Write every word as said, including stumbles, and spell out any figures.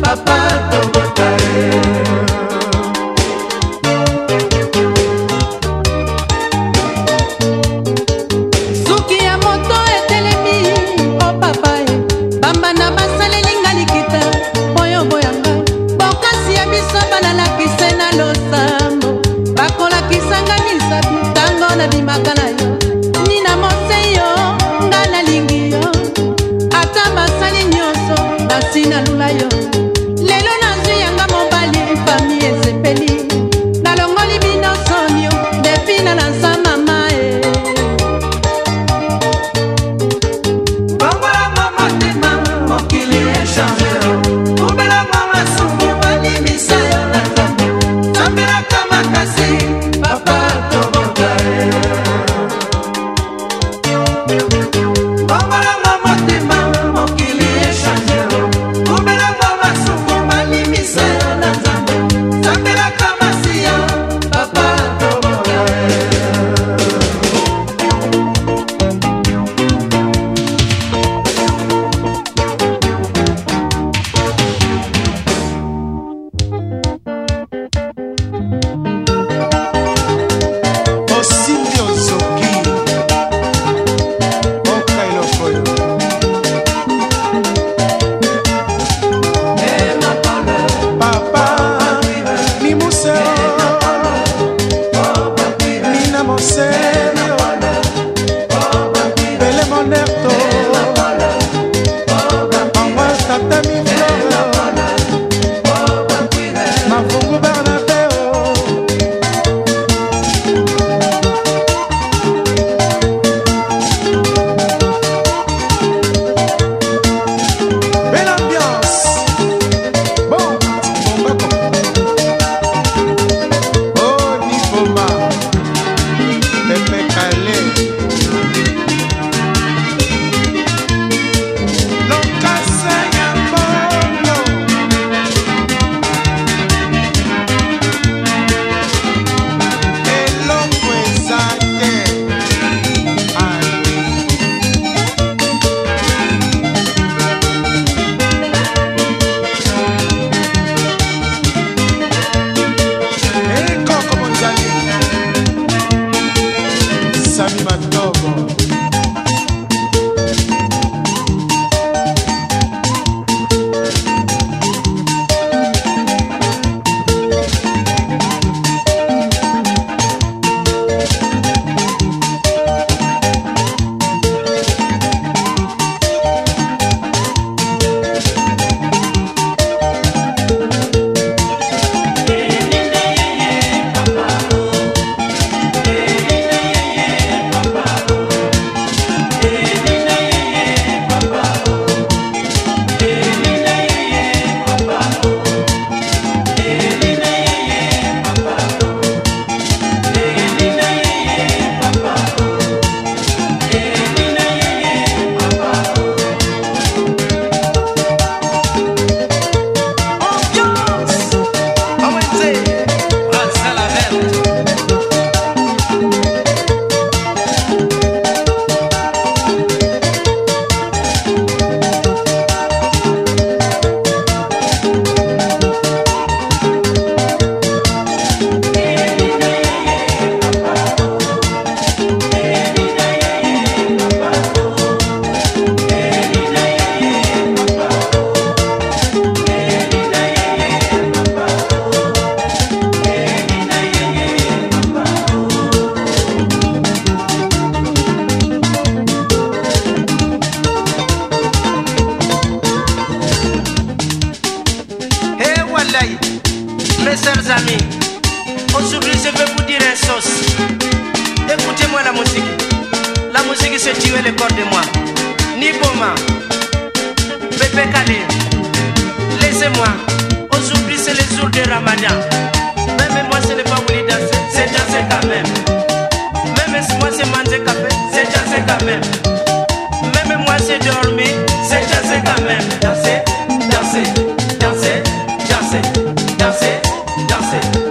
Mes chers amis, aujourd'hui je vais vous dire une chose. Écoutez-moi la musique. La musique c'est tuer le corps de moi. Niboma, Bébé Khalil, laissez-moi. Aujourd'hui c'est le jour de Ramadan. Même moi ce n'est pas voulu danser, c'est danser quand même. Même moi c'est manger café, c'est danser quand même. Même moi c'est dormir, c'est danser quand même. Danser, danser, danser, danser, danser, danser.